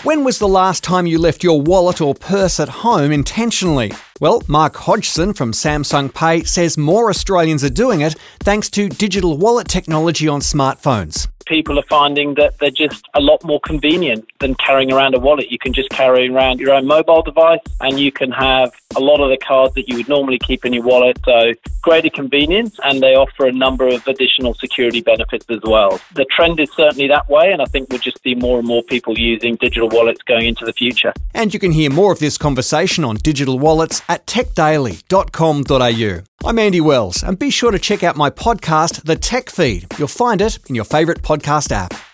When was the last time you left your wallet or purse at home intentionally? Well, Mark Hodgson from Samsung Pay says more Australians are doing it thanks to digital wallet technology on smartphones. People are finding that they're just a lot more convenient than carrying around a wallet. You can just carry around your own mobile device and you can have a lot of the cards that you would normally keep in your wallet. So greater convenience, and they offer a number of additional security benefits as well. The trend is certainly that way, and I think we'll just see more and more people using digital wallets going into the future. And you can hear more of this conversation on digital wallets at techdaily.com.au. I'm Andy Wells, and be sure to check out my podcast, The Tech Feed. You'll find it in your favourite podcast app.